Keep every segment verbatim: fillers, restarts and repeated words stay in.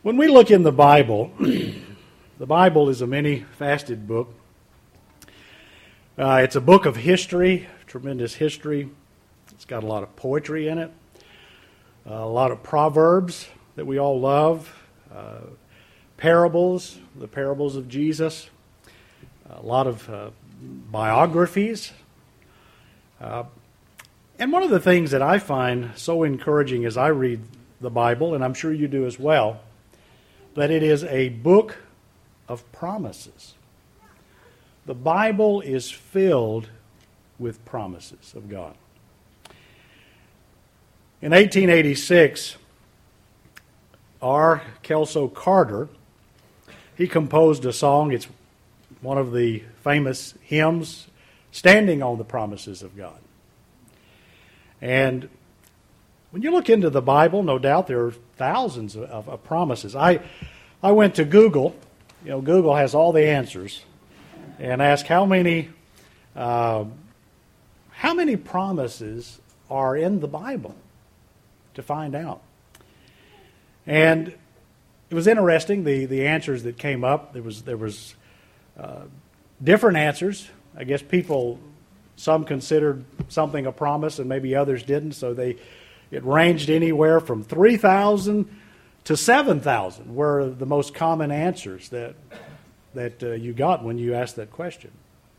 When we look in the Bible, the Bible is a many-faceted book. Uh, it's a book of history, tremendous history. It's got a lot of poetry in it, uh, a lot of proverbs that we all love, uh, parables, the parables of Jesus, a lot of uh, biographies. Uh, and one of the things that I find so encouraging as I read the Bible, and I'm sure you do as well, that it is a book of promises. The Bible is filled with promises of God. In eighteen eighty-six, R. Kelso Carter, he composed a song. It's one of the famous hymns, Standing on the Promises of God. And when you look into the Bible, no doubt there are thousands of, of, of promises. I I went to Google. You know, Google has all the answers, and asked how many uh, how many promises are in the Bible to find out. And it was interesting, the, the answers that came up. There was there was uh, different answers. I guess people, some considered something a promise and maybe others didn't, so they it ranged anywhere from three thousand to seven thousand were the most common answers that that uh, you got when you asked that question.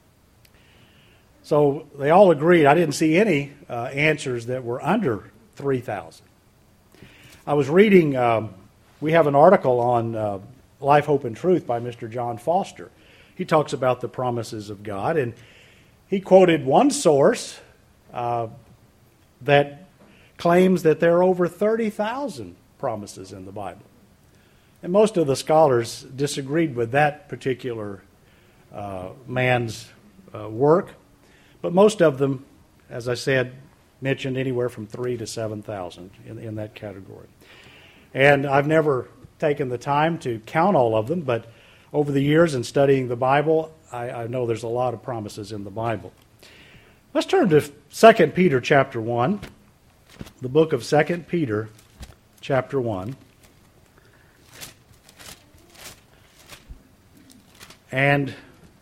So they all agreed. I didn't see any uh, answers that were under three thousand. I was reading, um, we have an article on uh, Life, Hope, and Truth by Mister John Foster. He talks about the promises of God, and he quoted one source uh, that claims that there are over thirty thousand promises in the Bible. And most of the scholars disagreed with that particular uh, man's uh, work, but most of them, as I said, mentioned anywhere from three to seven thousand in, in that category. And I've never taken the time to count all of them, but over the years in studying the Bible, I, I know there's a lot of promises in the Bible. Let's turn to Second Peter chapter one, the book of Second Peter chapter one. And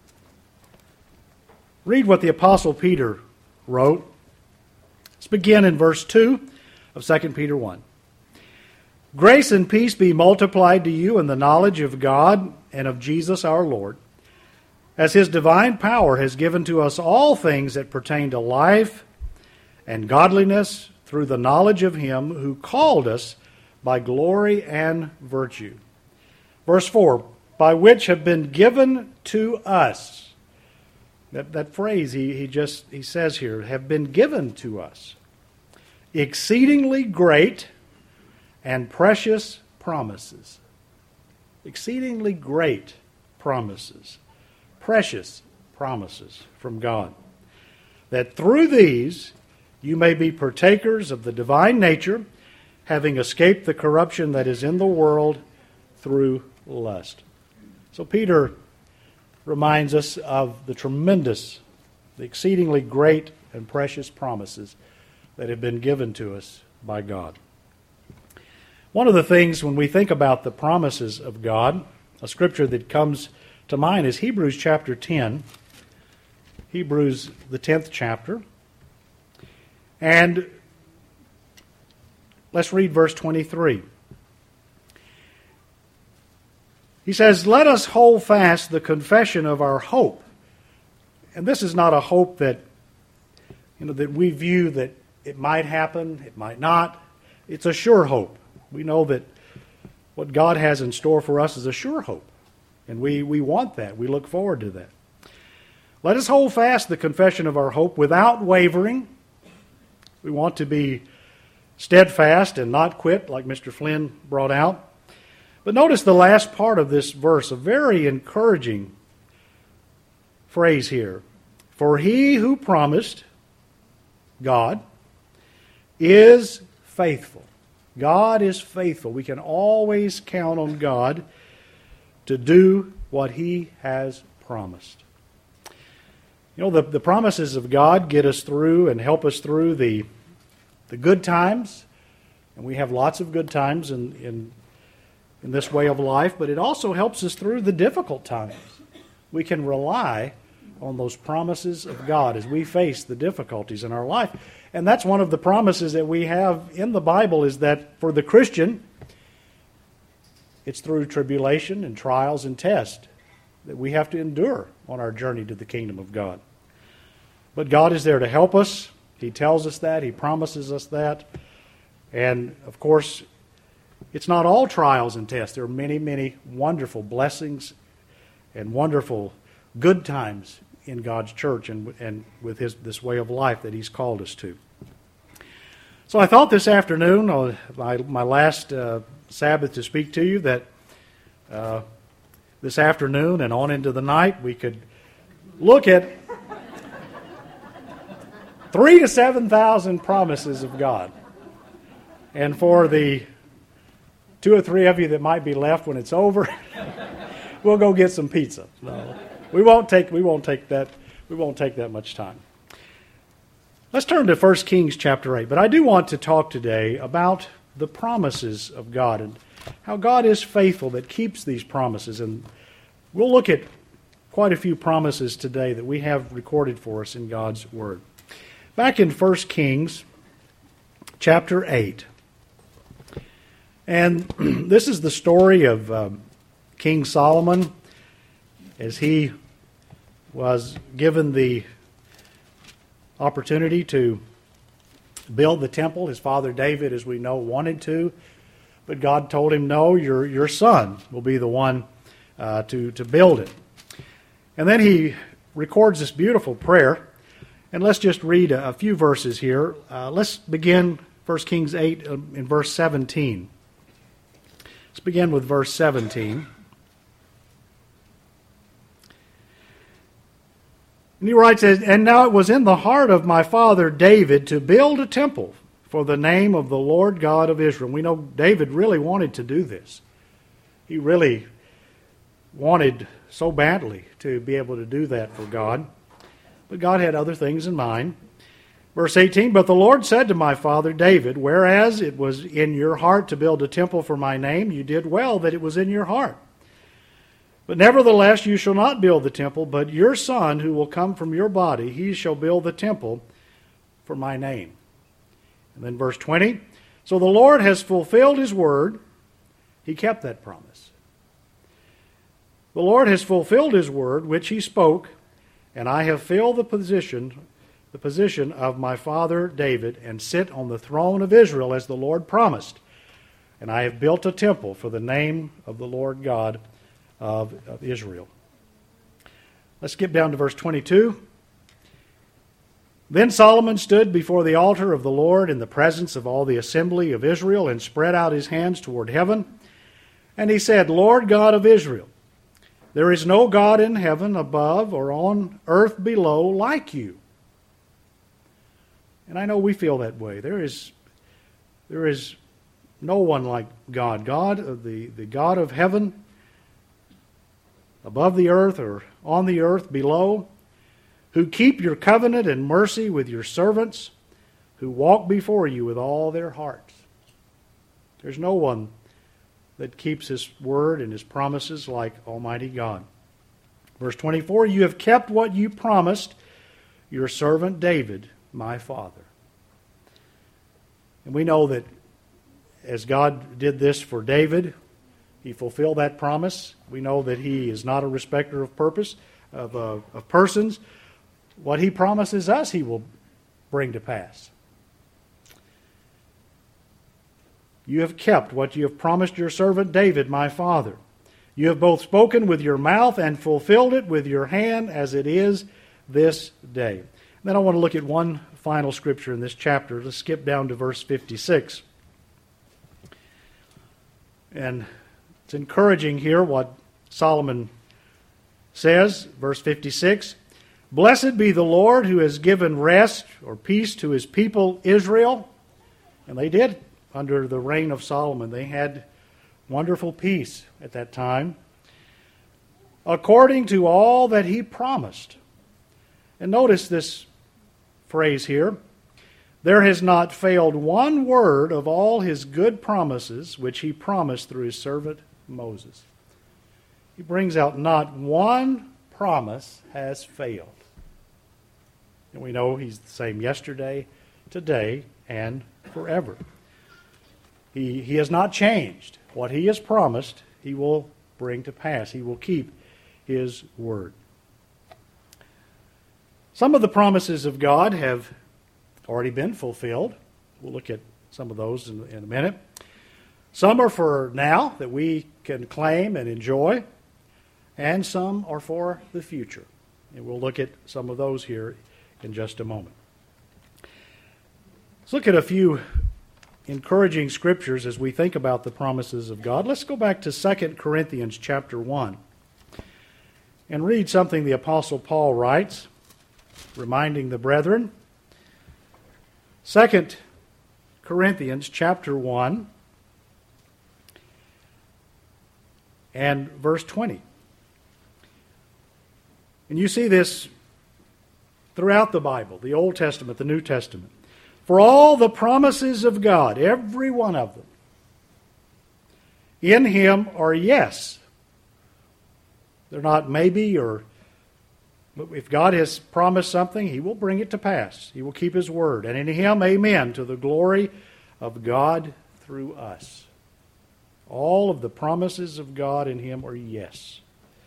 read what the Apostle Peter wrote. Let's begin in verse two of Second Peter one. Grace and peace be multiplied to you in the knowledge of God and of Jesus our Lord, as His divine power has given to us all things that pertain to life and godliness through the knowledge of Him who called us by glory and virtue. Verse four, by which have been given to us. That, that phrase he, he just he says here, have been given to us. Exceedingly great and precious promises. Exceedingly great promises. Precious promises from God. That through these you may be partakers of the divine nature, having escaped the corruption that is in the world through lust. So Peter reminds us of the tremendous, the exceedingly great and precious promises that have been given to us by God. One of the things when we think about the promises of God, a scripture that comes to mind is Hebrews chapter ten. Hebrews, the tenth chapter. And let's read verse twenty-three. He says, let us hold fast the confession of our hope. And this is not a hope that, you know, that we view that it might happen, it might not. It's a sure hope. We know that what God has in store for us is a sure hope. And we, we want that. We look forward to that. Let us hold fast the confession of our hope without wavering. We want to be steadfast and not quit, like Mister Flynn brought out. But notice the last part of this verse, a very encouraging phrase here. For he who promised, God, is faithful. God is faithful. We can always count on God to do what He has promised. You know, the, the promises of God get us through and help us through the, the good times. And we have lots of good times in, in in this way of life, but it also helps us through the difficult times. We can rely on those promises of God as we face the difficulties in our life. And that's one of the promises that we have in the Bible, is that for the Christian, it's through tribulation and trials and tests that we have to endure on our journey to the kingdom of God. But God is there to help us. He tells us that. He promises us that. And, of course, it's not all trials and tests. There are many, many wonderful blessings and wonderful good times in God's church and, and with his this way of life that He's called us to. So I thought this afternoon, uh, my, my last uh, Sabbath to speak to you, that uh, this afternoon and on into the night we could look at three to seven thousand promises of God. And for the two or three of you that might be left when it's over, we'll go get some pizza. No, we won't take we won't take that we won't take that much time. Let's turn to First Kings chapter eight. But I do want to talk today about the promises of God and how God is faithful that keeps these promises. And we'll look at quite a few promises today that we have recorded for us in God's Word. Back in First Kings chapter eight. And this is the story of um, King Solomon as he was given the opportunity to build the temple. His father David, as we know, wanted to, but God told him, no, your, your son will be the one uh, to, to build it. And then he records this beautiful prayer. And let's just read a, a few verses here. Uh, let's begin First Kings eight uh, in verse seventeen. Let's begin with verse seventeen. And he writes, "And now it was in the heart of my father David to build a temple for the name of the Lord God of Israel." We know David really wanted to do this. He really wanted so badly to be able to do that for God. But God had other things in mind. Verse eighteen, "But the Lord said to my father David, whereas it was in your heart to build a temple for my name, you did well that it was in your heart. But nevertheless you shall not build the temple, but your son who will come from your body, he shall build the temple for my name." And then verse twenty, "So the Lord has fulfilled His word." He kept that promise. "The Lord has fulfilled His word, which He spoke, and I have filled the position the position of my father David, and sit on the throne of Israel as the Lord promised. And I have built a temple for the name of the Lord God of, of Israel." Let's skip down to verse twenty-two. "Then Solomon stood before the altar of the Lord in the presence of all the assembly of Israel, and spread out his hands toward heaven. And he said, Lord God of Israel, there is no God in heaven above or on earth below like you. And I know we feel that way. There is, there is no one like God. God, the, the God of heaven, above the earth or on the earth below, who keep your covenant and mercy with your servants, who walk before you with all their hearts. There's no one that keeps His word and His promises like Almighty God. Verse twenty-four, "You have kept what you promised your servant David, my father." And we know that as God did this for David, He fulfilled that promise. We know that He is not a respecter of purpose, of, uh, of persons. What He promises us, He will bring to pass. "You have kept what you have promised your servant David, my father. You have both spoken with your mouth and fulfilled it with your hand as it is this day." And then I want to look at one final scripture in this chapter. Let's skip down to verse fifty-six. And it's encouraging here what Solomon says. Verse fifty-six, "Blessed be the Lord who has given rest or peace to His people Israel." And they did under the reign of Solomon. They had wonderful peace at that time. "According to all that He promised." And notice this phrase here. there has not failed one word of all his good promises which he promised through his servant Moses. He brings out not one promise has failed. And we know he's the same yesterday, today, and forever. He, he has not changed. What he has promised, he will bring to pass. He will keep his word. Some of the promises of God have already been fulfilled. We'll look at some of those in, in a minute. Some are for now that we can claim and enjoy, and some are for the future. And we'll look at some of those here in just a moment. Let's look at a few encouraging scriptures as we think about the promises of God. Let's go back to Second Corinthians chapter one and read something the Apostle Paul writes, reminding the brethren. Second Corinthians chapter one and verse twenty. And you see this throughout the Bible, the Old Testament, the New Testament. For all the promises of God, every one of them, in him are yes. They're not maybe or, but if God has promised something, he will bring it to pass. He will keep his word. And in him, amen, to the glory of God through us. All of the promises of God in him are yes.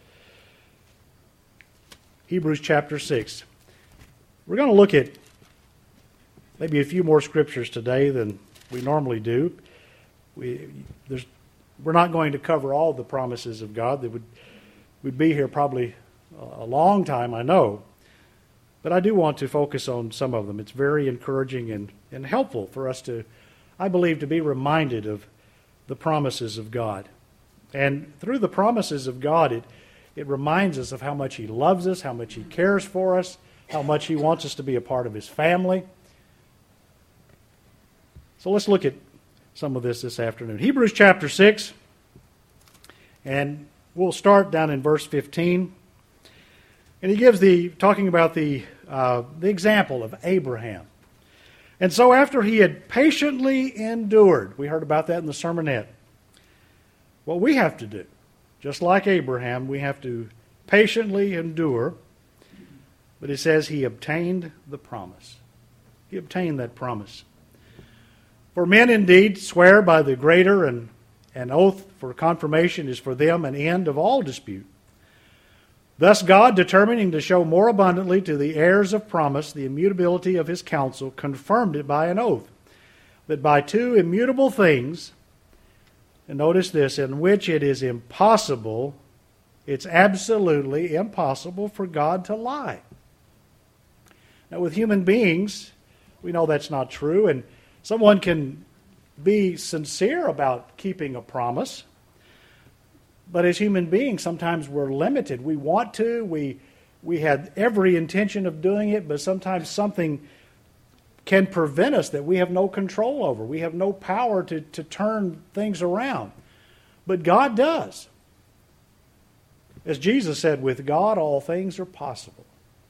Hebrews chapter six. We're going to look at maybe a few more scriptures today than we normally do. We, there's, we're not going to cover all the promises of God. That would, we'd be here probably a long time, I know. But I do want to focus on some of them. It's very encouraging and, and helpful for us to, I believe, to be reminded of the promises of God. And through the promises of God, it, it reminds us of how much he loves us, how much he cares for us, how much he wants us to be a part of his family. So let's look at some of this this afternoon. Hebrews chapter six, and we'll start down in verse fifteen. And he gives the, talking about the, uh, the example of Abraham. And so after he had patiently endured, we heard about that in the sermonette, what we have to do, just like Abraham, we have to patiently endure. But it says he obtained the promise. He obtained that promise. For men indeed swear by the greater, and an oath for confirmation is for them an end of all dispute. Thus God, determining to show more abundantly to the heirs of promise the immutability of his counsel, confirmed it by an oath, that by two immutable things, and notice this, in which it is impossible, it's absolutely impossible for God to lie. Now, with human beings, we know that's not true, and someone can be sincere about keeping a promise, but as human beings, sometimes we're limited. We want to, we we had every intention of doing it, but sometimes something can prevent us that we have no control over. We have no power to, to turn things around. But God does. As Jesus said, with God all things are possible.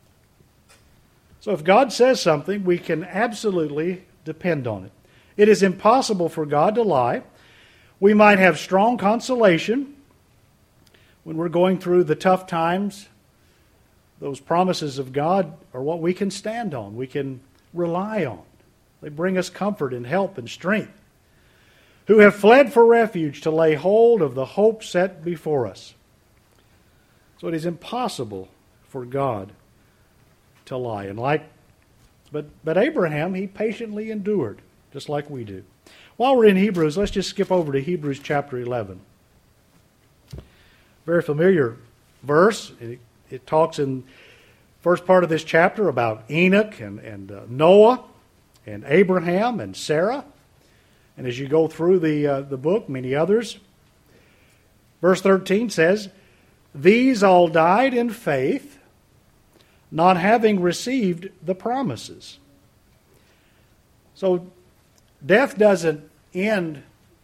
So if God says something, we can absolutely depend on it. It is impossible for God to lie. We might have strong consolation when we're going through the tough times. Those promises of God are what we can stand on, we can rely on. They bring us comfort and help and strength. Who have fled for refuge to lay hold of the hope set before us. So it is impossible for God to lie. And like, but, but Abraham, he patiently endured, just like we do. While we're in Hebrews, let's just skip over to Hebrews chapter eleven. Very familiar verse. It, it talks in first part of this chapter about Enoch and, and uh, Noah and Abraham and Sarah. And as you go through the, uh, the book, many others. Verse thirteen says, these all died in faith, not having received the promises. So death doesn't end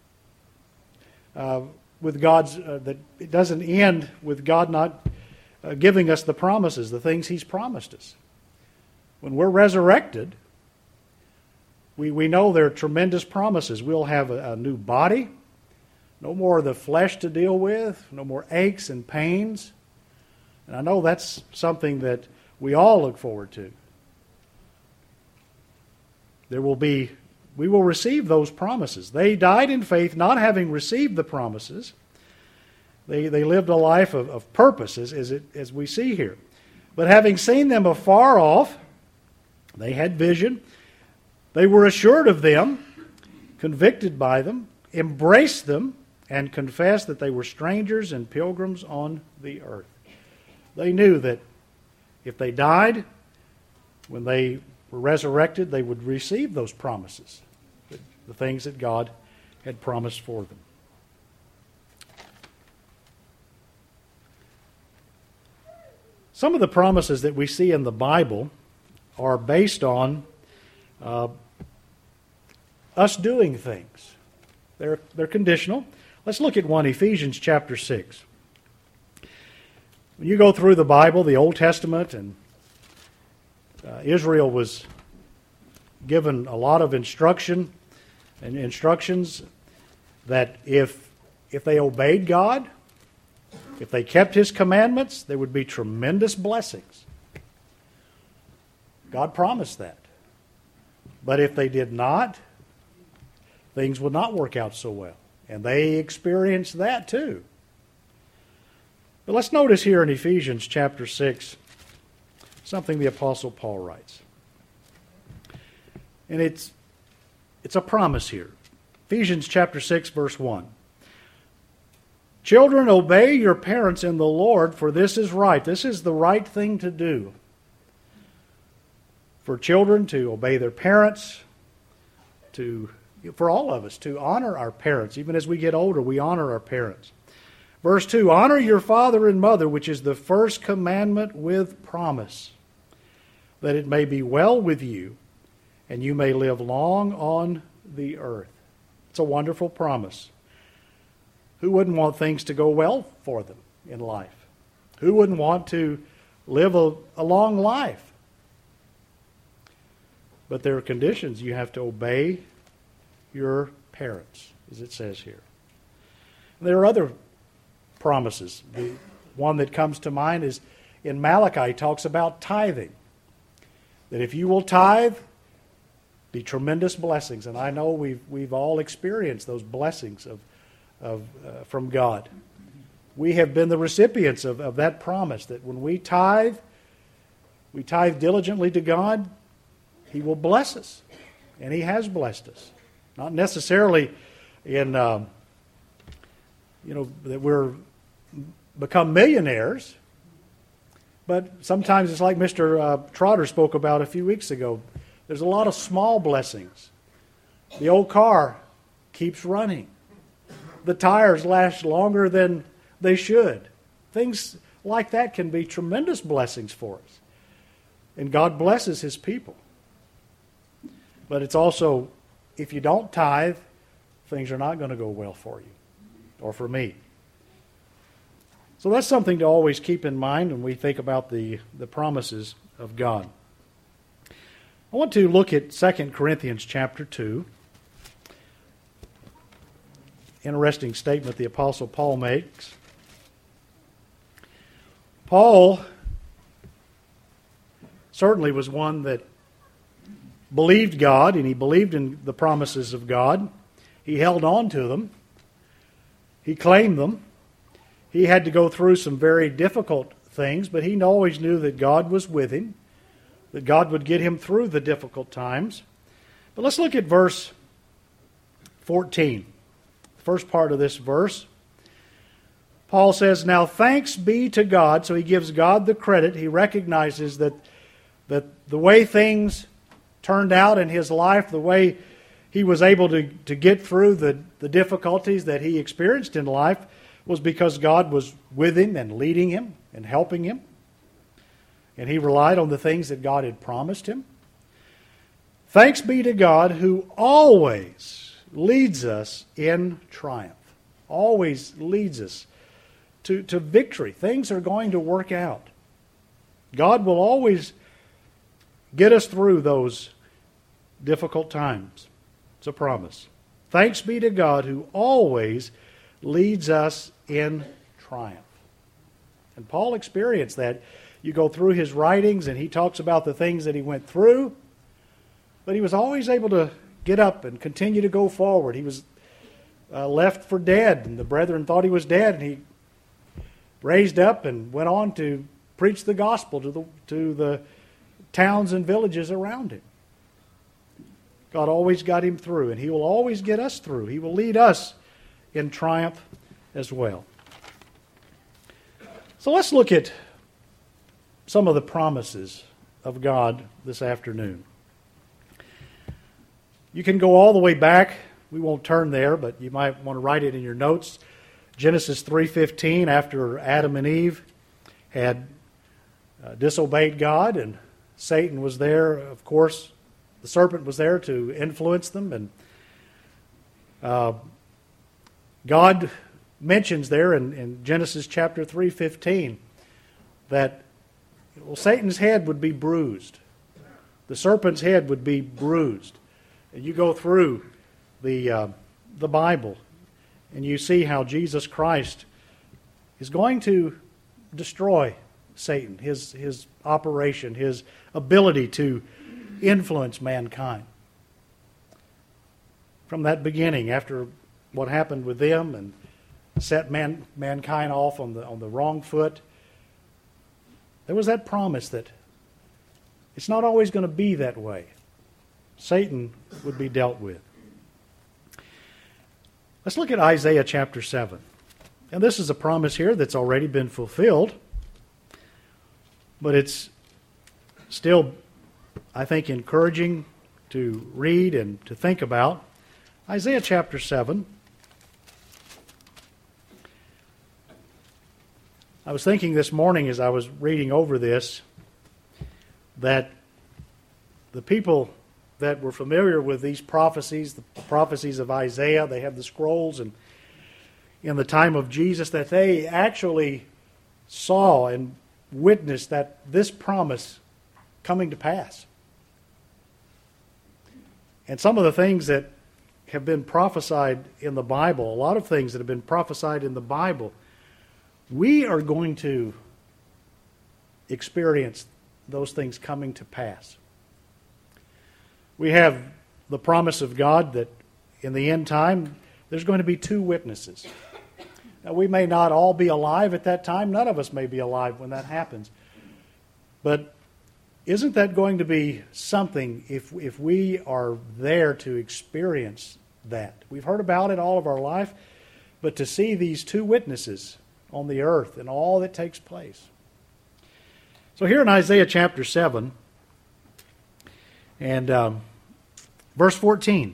uh, with God's, uh, that it doesn't end with God not uh, giving us the promises, the things he's promised us. When we're resurrected, We, we know there are tremendous promises. We'll have a, a new body, no more of the flesh to deal with, no more aches and pains. And I know that's something that we all look forward to. There will be, we will receive those promises. They died in faith, not having received the promises. They, they lived a life of, of purpose, as, as, it, as we see here. But having seen them afar off, they had vision. They were assured of them, convicted by them, embraced them, and confessed that they were strangers and pilgrims on the earth. They knew that if they died, when they were resurrected, they would receive those promises, the things that God had promised for them. Some of the promises that we see in the Bible are based on uh, us doing things. They're, they're conditional. Let's look at one, Ephesians chapter six. When you go through the Bible, the Old Testament, and uh, Israel was given a lot of instruction and instructions that if if they obeyed God, if they kept His commandments, there would be tremendous blessings. God promised that. But if they did not, things would not work out so well. And they experienced that too. But let's notice here in Ephesians chapter six something the Apostle Paul writes. And it's it's a promise here. Ephesians chapter six, verse one. Children, obey your parents in the Lord, for this is right. This is the right thing to do. For children to obey their parents, to for all of us to honor our parents. Even as we get older, we honor our parents. Verse two, honor your father and mother, which is the first commandment with promise, that it may be well with you, and you may live long on the earth. It's a wonderful promise. Who wouldn't want things to go well for them in life? Who wouldn't want to live a, a long life? But there are conditions. You have to obey your parents, as it says here. There are other promises. The one that comes to mind is in Malachi, talks about tithing. That if you will tithe, be tremendous blessings. And I know we've we've all experienced those blessings of of uh, from God. We have been the recipients of, of that promise that when we tithe, we tithe diligently to God, He will bless us. And He has blessed us. Not necessarily in, um, you know, that we're become millionaires, but sometimes it's like Mister Uh, Trotter spoke about a few weeks ago. There's a lot of small blessings. The old car keeps running. The tires last longer than they should. Things like that can be tremendous blessings for us. And God blesses His people. But it's also, if you don't tithe, things are not going to go well for you or for me. So that's something to always keep in mind when we think about the, the promises of God. I want to look at Second Corinthians chapter two. Interesting statement the Apostle Paul makes. Paul certainly was one that believed God, and he believed in the promises of God. He held on to them. He claimed them. He had to go through some very difficult things, but he always knew that God was with him, that God would get him through the difficult times. But let's look at verse fourteen. The first part of this verse. Paul says, now thanks be to God. So he gives God the credit. He recognizes that, that the way things turned out in his life, the way he was able to, to get through the, the difficulties that he experienced in life was because God was with him and leading him and helping him. And he relied on the things that God had promised him. Thanks be to God who always leads us in triumph. Always leads us to, to victory. Things are going to work out. God will always get us through those difficult times. It's a promise. Thanks be to God who always leads us in triumph. And Paul experienced that. You go through his writings and he talks about the things that he went through, but he was always able to get up and continue to go forward. He was uh, left for dead, and the brethren thought he was dead, and he raised up and went on to preach the gospel to the to the towns and villages around him. God always got him through, and he will always get us through. He will lead us in triumph as well. So let's look at some of the promises of God this afternoon. You can go all the way back. We won't turn there, but you might want to write it in your notes. Genesis three fifteen, after Adam and Eve had uh, disobeyed God, and Satan was there, of course, the serpent was there to influence them, and uh, God mentions there in, in Genesis chapter three fifteen that well, Satan's head would be bruised. The serpent's head would be bruised. And you go through the uh, the Bible, and you see how Jesus Christ is going to destroy Satan, his his operation, his ability to influence mankind. From that beginning, after what happened with them and set man, mankind off on the on the wrong foot, there was that promise that it's not always going to be that way. Satan would be dealt with. Let's look at Isaiah chapter seven. And this is a promise here that's already been fulfilled, but it's still, I think, encouraging to read and to think about. Isaiah chapter seven. I was thinking this morning as I was reading over this that the people that were familiar with these prophecies, the prophecies of Isaiah, they have the scrolls, and in the time of Jesus, that they actually saw and witnessed that this promise coming to pass. And some of the things that have been prophesied in the Bible, a lot of things that have been prophesied in the Bible, we are going to experience those things coming to pass. We have the promise of God that in the end time, there's going to be two witnesses. Now, we may not all be alive at that time. None of us may be alive when that happens. But isn't that going to be something if if we are there to experience that? We've heard about it all of our life, but to see these two witnesses on the earth and all that takes place. So here in Isaiah chapter seven, and um, verse fourteen,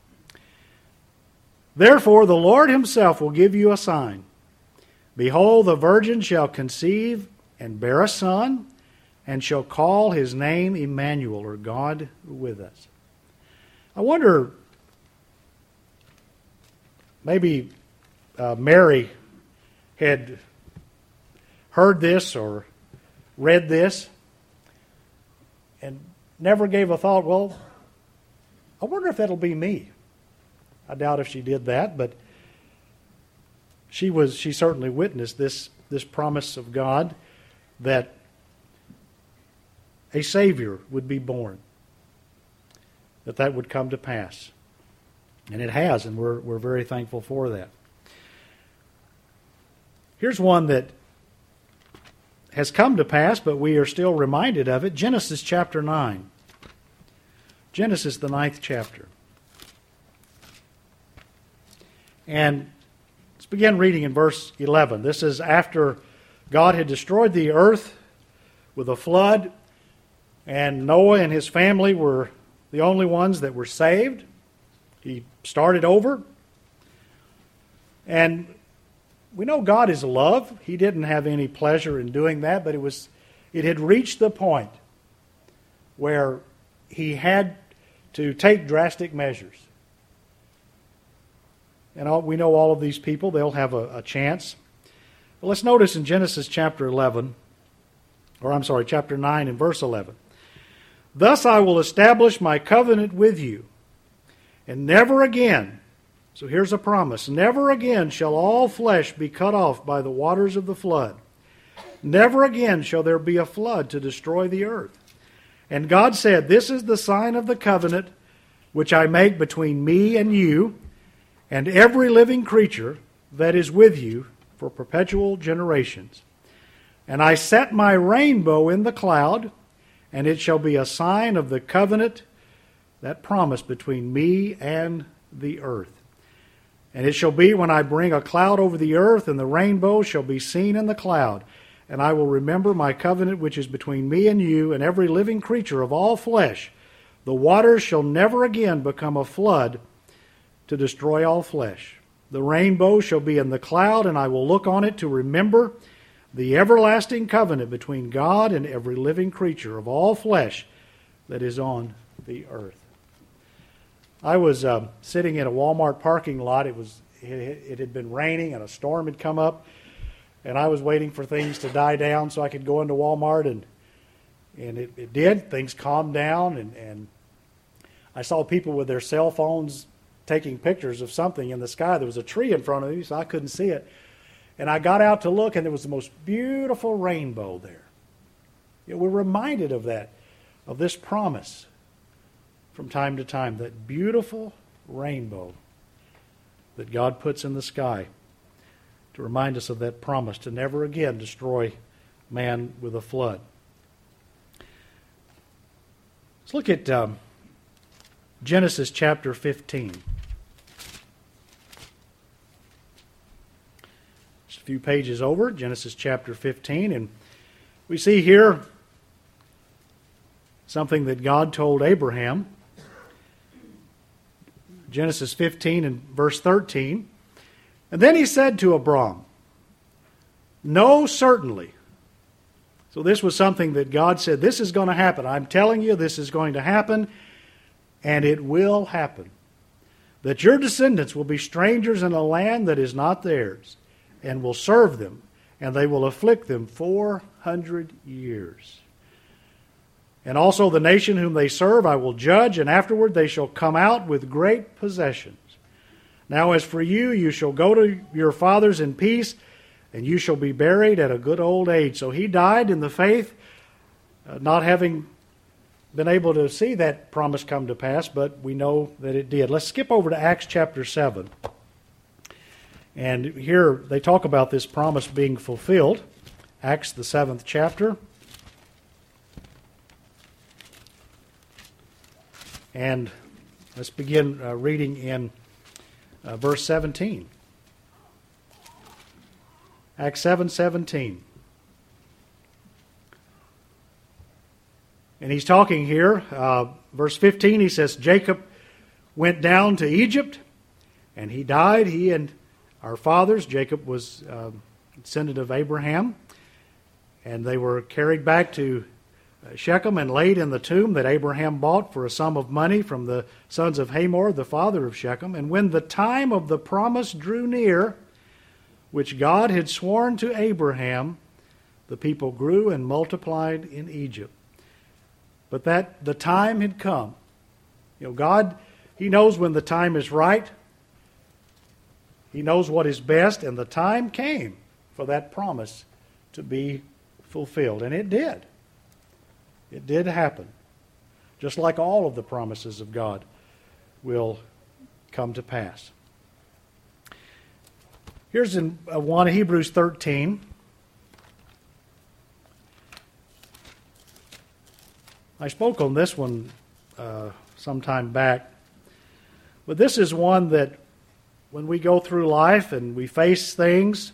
therefore the Lord himself will give you a sign. Behold, the virgin shall conceive and bear a son, and shall call his name Emmanuel, or God with us. I wonder, maybe uh, Mary had heard this or read this and never gave a thought, well, I wonder if that'll be me. I doubt if she did that, but she was she certainly witnessed this, this promise of God that a Savior would be born, that that would come to pass. And it has, and we're we're very thankful for that. Here's one that has come to pass, but we are still reminded of it. Genesis chapter nine. Genesis, the ninth chapter. And let's begin reading in verse eleven. This is after God had destroyed the earth with a flood, and Noah and his family were the only ones that were saved. He started over. And we know God is love. He didn't have any pleasure in doing that, but it was it had reached the point where he had to take drastic measures. And all, we know all of these people, they'll have a, a chance. But let's notice in Genesis chapter eleven, or I'm sorry, chapter nine and verse eleven. Thus I will establish my covenant with you, and never again, so here's a promise, never again shall all flesh be cut off by the waters of the flood. Never again shall there be a flood to destroy the earth. And God said, this is the sign of the covenant which I make between me and you and every living creature that is with you for perpetual generations. And I set my rainbow in the cloud, and it shall be a sign of the covenant, that promise between me and the earth. And it shall be when I bring a cloud over the earth, and the rainbow shall be seen in the cloud. And I will remember my covenant which is between me and you and every living creature of all flesh. The waters shall never again become a flood to destroy all flesh. The rainbow shall be in the cloud, and I will look on it to remember the everlasting covenant between God and every living creature of all flesh that is on the earth. I was uh, sitting in a Walmart parking lot. It was it, it had been raining and a storm had come up, and I was waiting for things to die down so I could go into Walmart, and and it, it did. Things calmed down, and, and I saw people with their cell phones taking pictures of something in the sky. There was a tree in front of me, so I couldn't see it. And I got out to look, and there was the most beautiful rainbow there. You know, we're reminded of that, of this promise from time to time, that beautiful rainbow that God puts in the sky to remind us of that promise to never again destroy man with a flood. Let's look at um, Genesis chapter fifteen. Just a few pages over, Genesis chapter fifteen, and we see here something that God told Abraham. Genesis fifteen and verse thirteen. And then he said to Abram, "Know certainly." So this was something that God said, this is going to happen. I'm telling you, this is going to happen, and it will happen. That your descendants will be strangers in a land that is not theirs, and will serve them, and they will afflict them four hundred years. And also the nation whom they serve I will judge, and afterward they shall come out with great possessions. Now as for you, you shall go to your fathers in peace, and you shall be buried at a good old age. So he died in the faith, uh, not having been able to see that promise come to pass, but we know that it did. Let's skip over to Acts chapter seven. And here they talk about this promise being fulfilled. Acts, the seventh chapter. And let's begin uh, reading in uh, verse seventeen. Acts seven seventeen. And he's talking here. Uh, verse fifteen, he says, Jacob went down to Egypt, and he died, he and our fathers. Jacob was uh, descendant of Abraham, and they were carried back to Shechem and laid in the tomb that Abraham bought for a sum of money from the sons of Hamor, the father of Shechem. And when the time of the promise drew near, which God had sworn to Abraham, the people grew and multiplied in Egypt. But that the time had come. You know, God, He knows when the time is right. He knows what is best, and the time came for that promise to be fulfilled. And it did. It did happen. Just like all of the promises of God will come to pass. Here's in uh, one Hebrews thirteen. I spoke on this one uh, some time back. But this is one that when we go through life and we face things,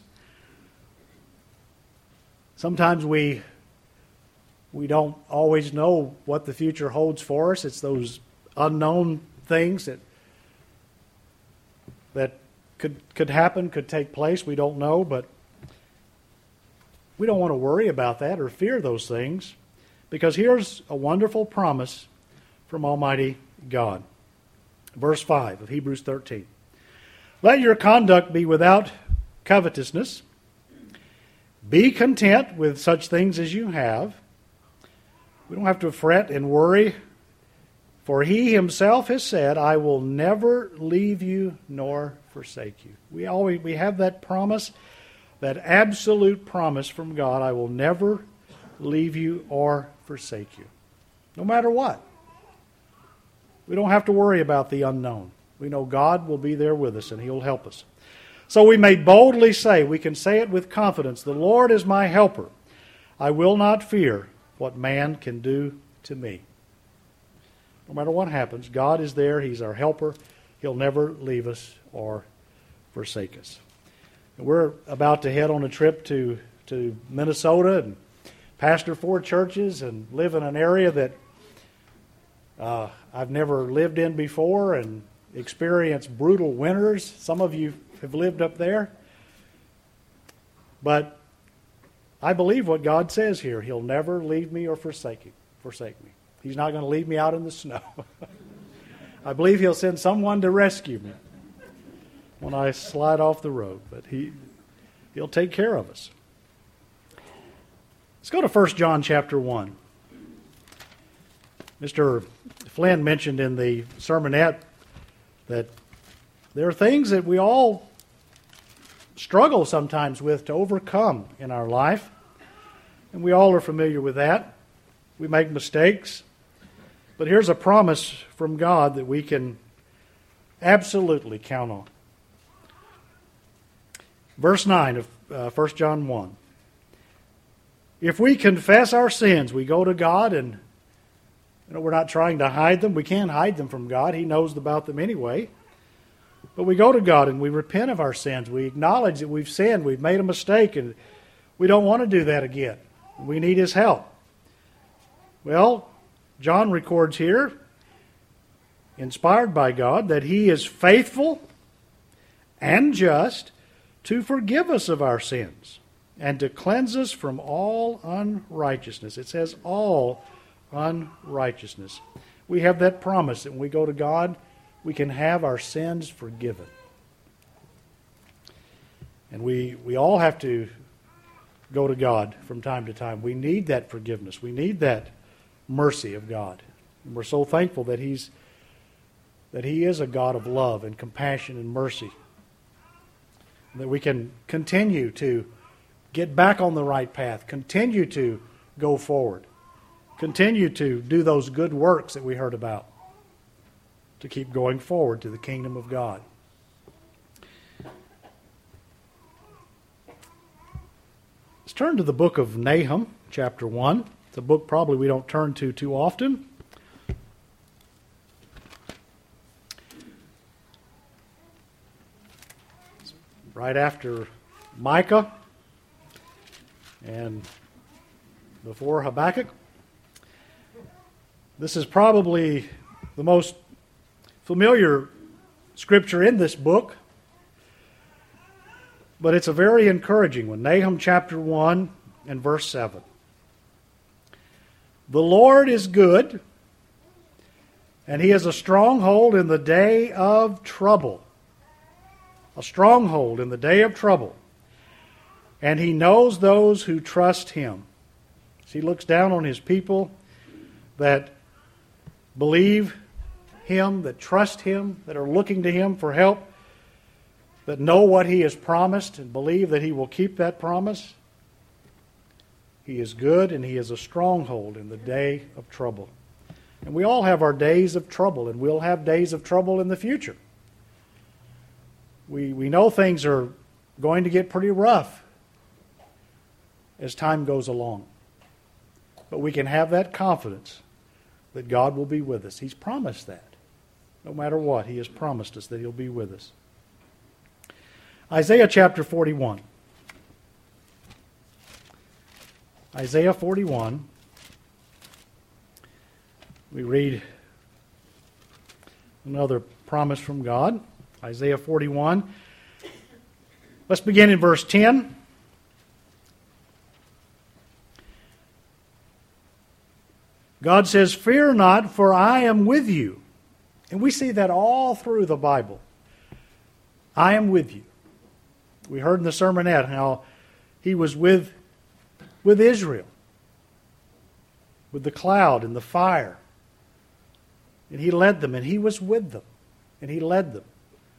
sometimes we we don't always know what the future holds for us. It's those unknown things that that could could happen, could take place. We don't know, but we don't want to worry about that or fear those things, because here's a wonderful promise from Almighty God. Verse five of Hebrews thirteen. Let your conduct be without covetousness. Be content with such things as you have. We don't have to fret and worry, for he himself has said, I will never leave you nor forsake you. We always we have that promise, that absolute promise from God, I will never leave you or forsake you, no matter what. We don't have to worry about the unknown. We know God will be there with us and He'll help us. So we may boldly say, we can say it with confidence, the Lord is my helper. I will not fear what man can do to me. No matter what happens, God is there. He's our helper. He'll never leave us or forsake us. And we're about to head on a trip to, to Minnesota and pastor four churches and live in an area that uh, I've never lived in before and experienced brutal winters. Some of you have lived up there. But I believe what God says here. He'll never leave me or forsake you, forsake me. He's not going to leave me out in the snow. I believe He'll send someone to rescue me when I slide off the road. But he, He'll take care of us. Let's go to First John chapter one. Mister Flynn mentioned in the sermonette that there are things that we all struggle sometimes with to overcome in our life. And we all are familiar with that. We make mistakes. But here's a promise from God that we can absolutely count on. Verse nine of uh, First John one. If we confess our sins, we go to God and you know, we're not trying to hide them. We can't hide them from God. He knows about them anyway. But we go to God and we repent of our sins. We acknowledge that we've sinned. We've made a mistake and we don't want to do that again. We need His help. Well, John records here, inspired by God, that He is faithful and just to forgive us of our sins and to cleanse us from all unrighteousness. It says all unrighteousness. We have that promise that when we go to God, we can have our sins forgiven. And we, we all have to go to God from time to time. We need that forgiveness. We need that mercy of God. And we're so thankful that He's that He is a God of love and compassion and mercy. And that we can continue to get back on the right path, continue to go forward, continue to do those good works that we heard about, to keep going forward to the kingdom of God. Let's turn to the book of Nahum, chapter one. It's a book probably we don't turn to too often. It's right after Micah and before Habakkuk. This is probably the most familiar scripture in this book, but it's a very encouraging one. Nahum chapter one and verse seven. The Lord is good, and He is a stronghold in the day of trouble. A stronghold in the day of trouble. And He knows those who trust Him. He looks down on His people that believe Him, that trust Him, that are looking to Him for help, that know what He has promised and believe that He will keep that promise. He is good and He is a stronghold in the day of trouble. And we all have our days of trouble, and we'll have days of trouble in the future. We, we know things are going to get pretty rough as time goes along. But we can have that confidence that God will be with us. He's promised that. No matter what, He has promised us that He'll be with us. Isaiah chapter forty-one. Isaiah forty-one. We read another promise from God. Isaiah forty-one. Let's begin in verse ten. God says, "Fear not, for I am with you." And we see that all through the Bible. I am with you. We heard in the sermonette how He was with, with Israel. with the cloud and the fire. And He led them, and He was with them, and He led them.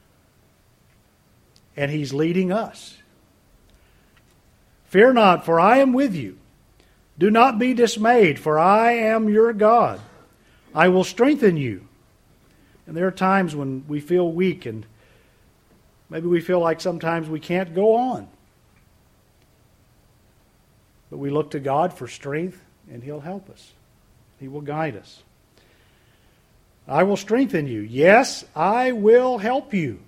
And He's leading us. Fear not, for I am with you. Do not be dismayed, for I am your God. I will strengthen you. And there are times when we feel weak, and maybe we feel like sometimes we can't go on. But we look to God for strength, and He'll help us. He will guide us. I will strengthen you. Yes, I will help you.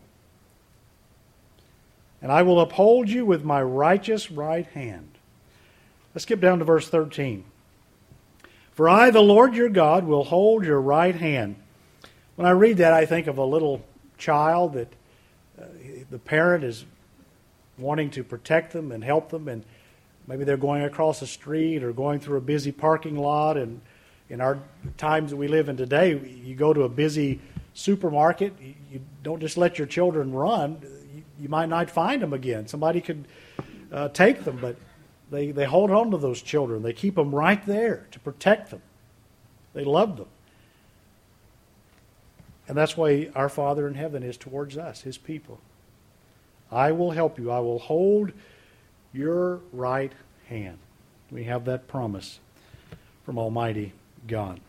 And I will uphold you with my righteous right hand. Let's skip down to verse thirteen. For I, the Lord your God, will hold your right hand. When I read that, I think of a little child that uh, the parent is wanting to protect them and help them, and maybe they're going across a street or going through a busy parking lot. And in our times that we live in today, you go to a busy supermarket, you don't just let your children run. You might not find them again. Somebody could uh, take them, but they, they hold on to those children. They keep them right there to protect them. They love them. And that's why our Father in heaven is towards us, His people. I will help you. I will hold your right hand. We have that promise from Almighty God.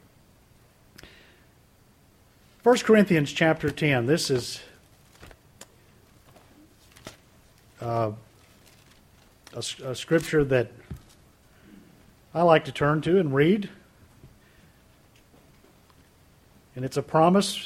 First Corinthians chapter ten. This is uh, a, a scripture that I like to turn to and read. And it's a promise.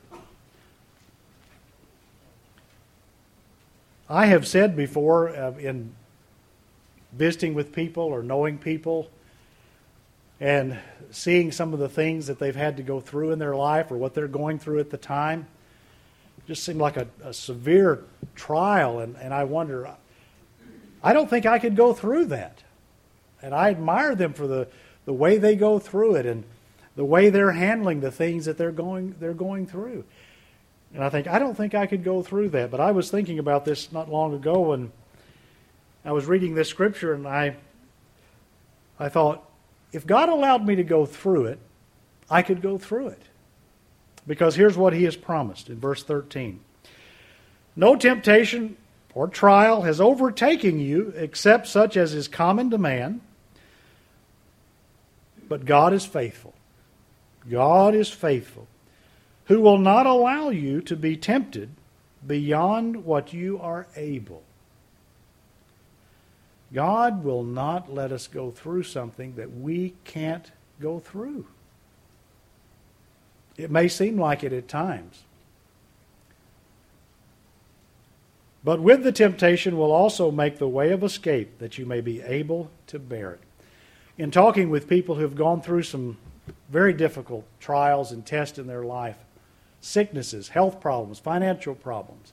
I have said before uh, in visiting with people or knowing people and seeing some of the things that they've had to go through in their life or what they're going through at the time, it just seemed like a, a severe trial. And, and I wonder, I don't think I could go through that. And I admire them for the, the way they go through it and the way they're handling the things that they're going they're going through. And I think, I don't think I could go through that. But I was thinking about this not long ago, and I was reading this scripture, and I, I thought, if God allowed me to go through it, I could go through it. Because here's what He has promised in verse thirteen. No temptation or trial has overtaken you except such as is common to man, but God is faithful. God is faithful, who will not allow you to be tempted beyond what you are able. God will not let us go through something that we can't go through. It may seem like it at times. But with the temptation will also make the way of escape that you may be able to bear it. In talking with people who have gone through some very difficult trials and tests in their life, sicknesses, health problems, financial problems.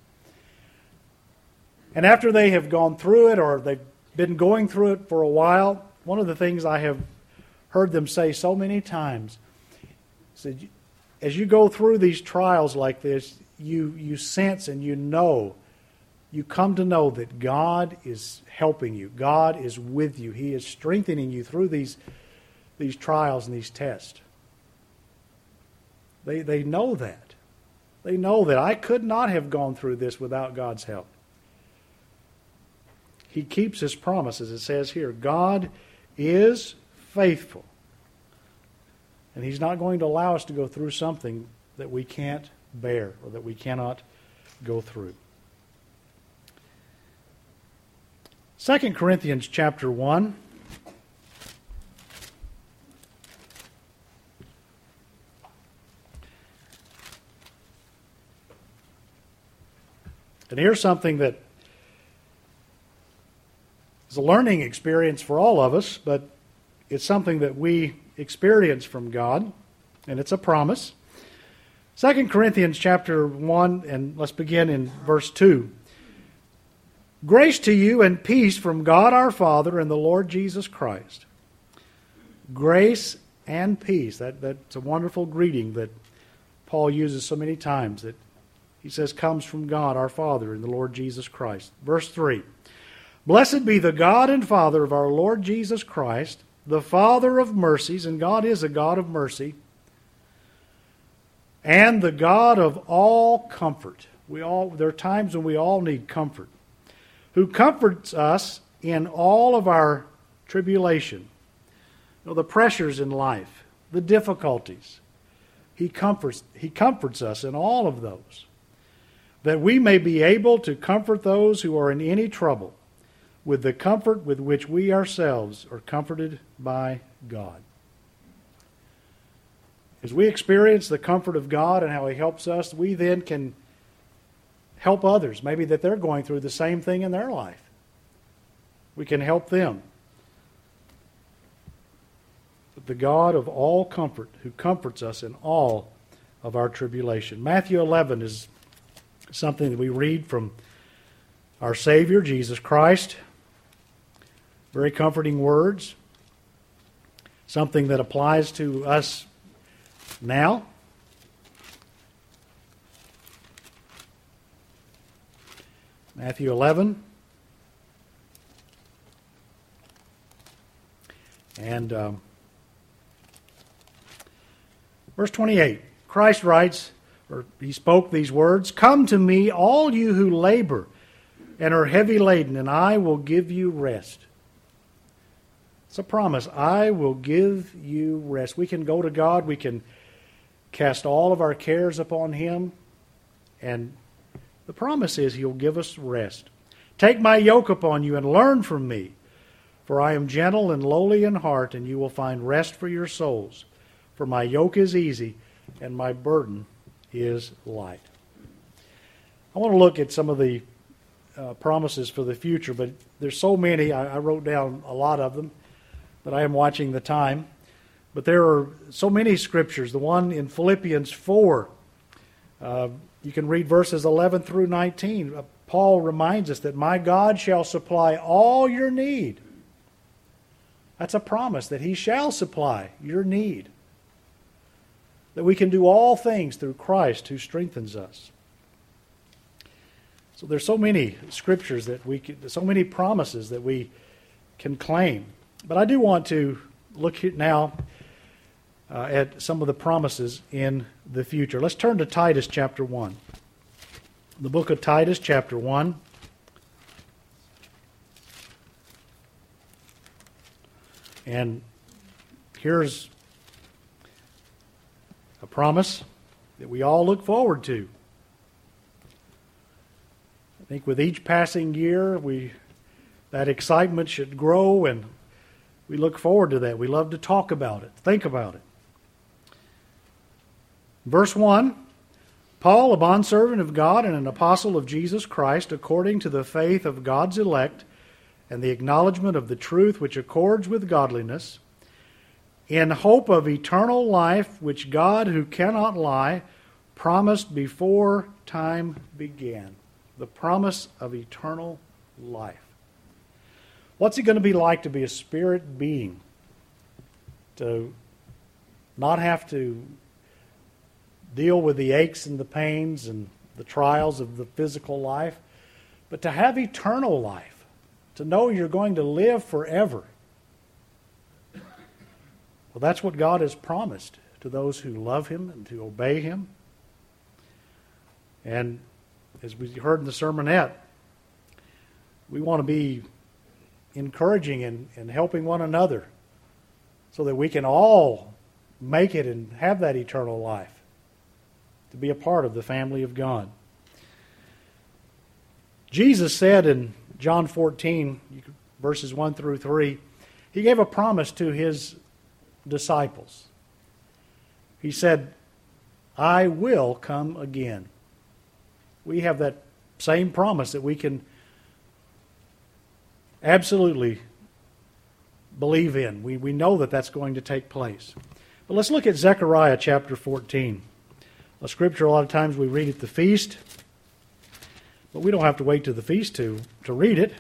And after they have gone through it or they've been going through it for a while, one of the things I have heard them say so many times is, as you go through these trials like this, you, you sense and you know, you come to know that God is helping you. God is with you. He is strengthening you through these these trials and these tests. They, they know that. They know that I could not have gone through this without God's help. He keeps His promises. It says here, God is faithful. And He's not going to allow us to go through something that we can't bear or that we cannot go through. Second Corinthians chapter one. And here's something that is a learning experience for all of us, but it's something that we experience from God, and it's a promise. Second Corinthians chapter one, and let's begin in verse two. Grace to you and peace from God our Father and the Lord Jesus Christ. Grace and peace. That, that's a wonderful greeting that Paul uses so many times, that he says comes from God our Father and the Lord Jesus Christ. Verse three. Blessed be the God and Father of our Lord Jesus Christ. the Father of mercies, and God is a God of mercy, and the God of all comfort. We all there are times when we all need comfort. Who comforts us in all of our tribulation. You know, the pressures in life, the difficulties. He comforts, he comforts us in all of those, that we may be able to comfort those who are in any trouble with the comfort with which we ourselves are comforted by God. As we experience the comfort of God and how He helps us, we then can help others, maybe that they're going through the same thing in their life. We can help them. But the God of all comfort, who comforts us in all of our tribulation. Matthew eleven is something that we read from our Savior, Jesus Christ. Very comforting words. Something that applies to us now. Matthew eleven. And um, verse twenty-eight. Christ writes, or He spoke these words, "Come to me, all you who labor and are heavy laden, and I will give you rest." It's a promise. I will give you rest. We can go to God. We can cast all of our cares upon Him. And the promise is He'll give us rest. "Take my yoke upon you and learn from me. For I am gentle and lowly in heart, and you will find rest for your souls. For my yoke is easy, and my burden is light." I want to look at some of the uh, promises for the future, but there's so many. I, I wrote down a lot of them, but I am watching the time. But there are so many scriptures. The one in Philippians four, uh, you can read verses eleven through nineteen. Uh, Paul reminds us that my God shall supply all your need. That's a promise that He shall supply your need. That we can do all things through Christ who strengthens us. So there's so many scriptures that we can, so many promises that we can claim. But I do want to look here now uh, at some of the promises in the future. Let's turn to Titus chapter one. The book of Titus chapter one. And here's a promise that we all look forward to. I think with each passing year, we that excitement should grow, and we look forward to that. We love to talk about it, think about it. Verse one, "Paul, a bondservant of God and an apostle of Jesus Christ, according to the faith of God's elect, and the acknowledgement of the truth which accords with godliness, in hope of eternal life, which God, who cannot lie, promised before time began." The promise of eternal life. What's it going to be like to be a spirit being? To not have to deal with the aches and the pains and the trials of the physical life, but to have eternal life. To know you're going to live forever. Well, that's what God has promised to those who love Him and to obey Him. And as we heard in the sermonette, we want to be encouraging and, and helping one another so that we can all make it and have that eternal life, to be a part of the family of God. Jesus said in John fourteen, verses one through three, He gave a promise to His disciples. He said, "I will come again." We have that same promise that we can absolutely believe in. We, we know that that's going to take place. But let's look at Zechariah chapter fourteen. A scripture a lot of times we read at the feast, but we don't have to wait to the feast to, to read it.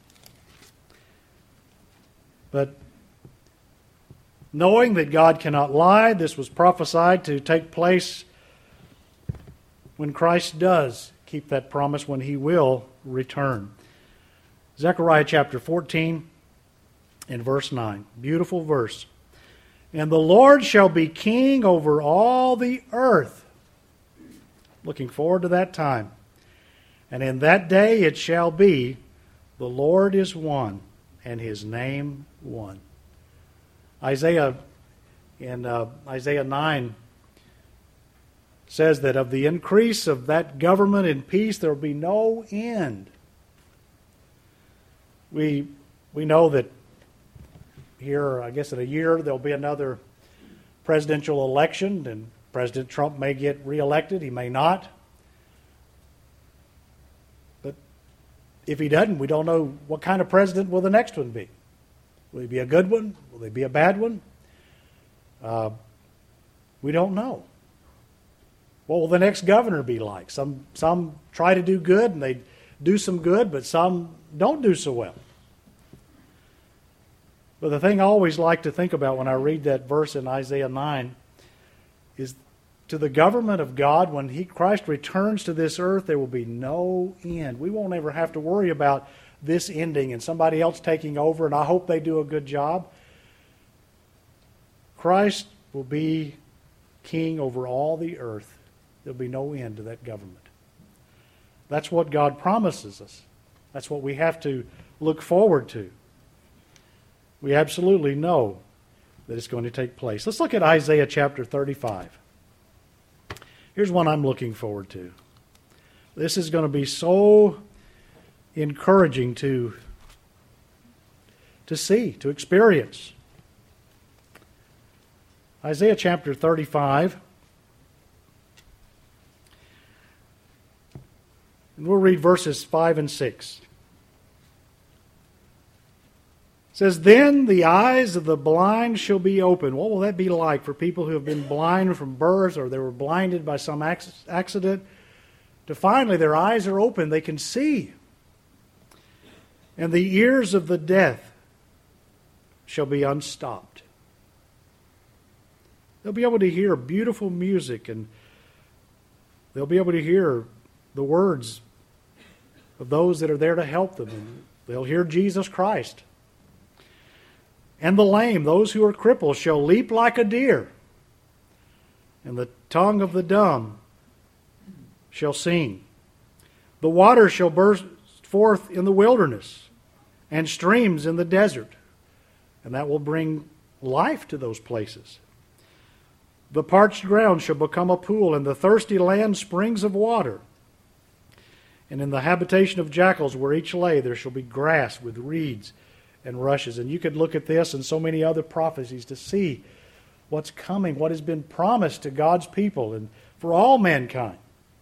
But knowing that God cannot lie, this was prophesied to take place when Christ does keep that promise, when He will return. Zechariah chapter fourteen in verse nine. Beautiful verse. And the Lord shall be king over all the earth. Looking forward to that time. And in that day it shall be, the Lord is one, and his name one. Isaiah, in uh, Isaiah nine, says that of the increase of that government and peace, there will be no end. We, we know that here, I guess in a year, there'll be another presidential election, and President Trump may get reelected, he may not. But if he doesn't, we don't know what kind of president will the next one be. Will he be a good one? Will he be a bad one? Uh, we don't know. What will the next governor be like? Some, some try to do good, and they do some good, but some don't do so well. But the thing I always like to think about when I read that verse in Isaiah nine is to the government of God, when he, Christ returns to this earth, there will be no end. We won't ever have to worry about this ending and somebody else taking over, and I hope they do a good job. Christ will be king over all the earth. There'll be no end to that government. That's what God promises us. That's what we have to look forward to. We absolutely know that it's going to take place. Let's look at Isaiah chapter thirty-five. Here's one I'm looking forward to. This is going to be so encouraging to, to see, to experience. Isaiah chapter thirty-five. And we'll read verses five and six. It says, "Then the eyes of the blind shall be opened." What will that be like for people who have been blind from birth, or they were blinded by some accident? To finally their eyes are open, they can see. "And the ears of the deaf shall be unstopped." They'll be able to hear beautiful music, and they'll be able to hear the words of those that are there to help them. And they'll hear Jesus Christ. "And the lame, those who are crippled, shall leap like a deer. And the tongue of the dumb shall sing. The water shall burst forth in the wilderness, and streams in the desert." And that will bring life to those places. "The parched ground shall become a pool, and the thirsty land springs of water. And in the habitation of jackals where each lay, there shall be grass with reeds and rushes." And you could look at this and so many other prophecies to see what's coming, what has been promised to God's people and for all mankind.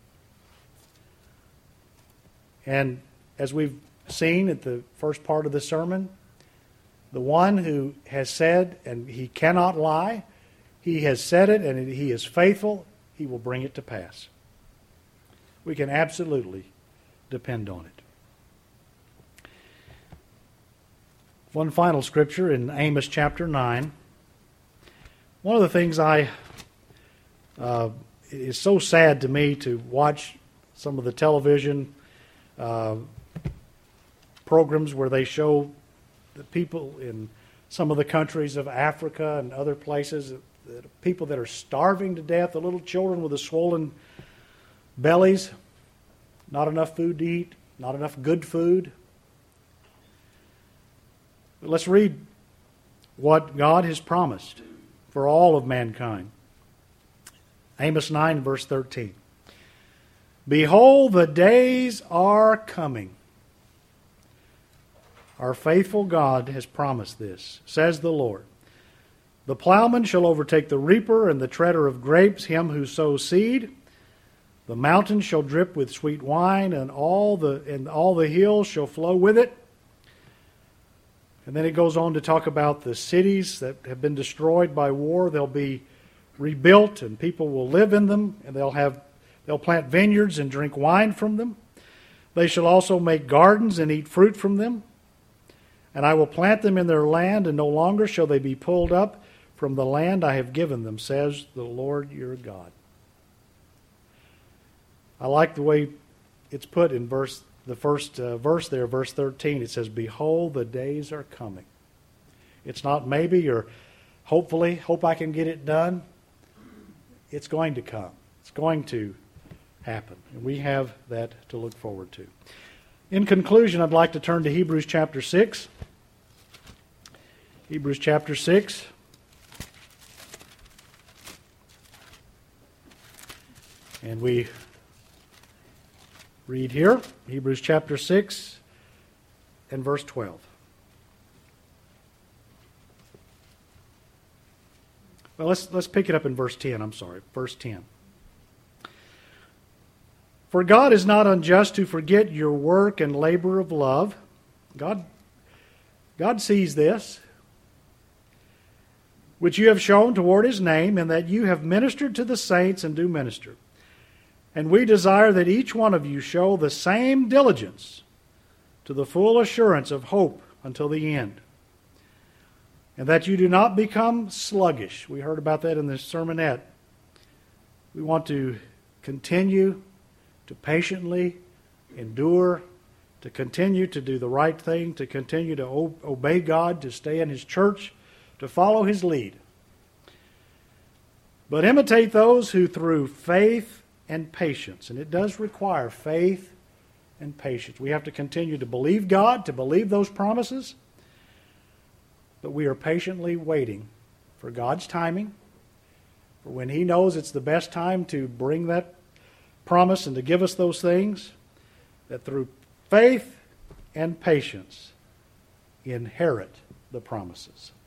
And as we've seen at the first part of the sermon, the one who has said, and he cannot lie, he has said it and he is faithful, he will bring it to pass. We can absolutely depend on it. One final scripture in Amos chapter nine. One of the things I, uh, it is so sad to me to watch some of the television uh, programs where they show the people in some of the countries of Africa and other places, the people that are starving to death, the little children with the swollen bellies, not enough food to eat, not enough good food. But let's read what God has promised for all of mankind. Amos nine, verse thirteen. "Behold, the days are coming." Our faithful God has promised this, says the Lord. "The plowman shall overtake the reaper, and the treader of grapes him who sows seed. The mountains shall drip with sweet wine, and all the and all the hills shall flow with it." And then it goes on to talk about the cities that have been destroyed by war. They'll be rebuilt, and people will live in them, and they'll have they'll plant vineyards and drink wine from them. "They shall also make gardens and eat fruit from them. And I will plant them in their land, and no longer shall they be pulled up from the land I have given them, says the Lord your God." I like the way it's put in verse the first uh, verse there, verse thirteen. It says, "Behold, the days are coming." It's not maybe or hopefully, hope I can get it done. It's going to come. It's going to happen. And we have that to look forward to. In conclusion, I'd like to turn to Hebrews chapter six. Hebrews chapter six. And we read here, Hebrews chapter six and verse twelve. Well, let's let's pick it up in verse ten, I'm sorry, verse ten. For God is not unjust to forget your work and labor of love. God, God sees this, which you have shown toward his name, and that you have ministered to the saints and do minister. And we desire that each one of you show the same diligence to the full assurance of hope until the end, and that you do not become sluggish. We heard about that in the sermonette. We want to continue to patiently endure, to continue to do the right thing, to continue to o- obey God, to stay in his church, to follow his lead. But imitate those who through faith and patience, and it does require faith and patience. We have to continue to believe God, to believe those promises, but we are patiently waiting for God's timing, for when he knows it's the best time to bring that promise and to give us those things, that through faith and patience inherit the promises.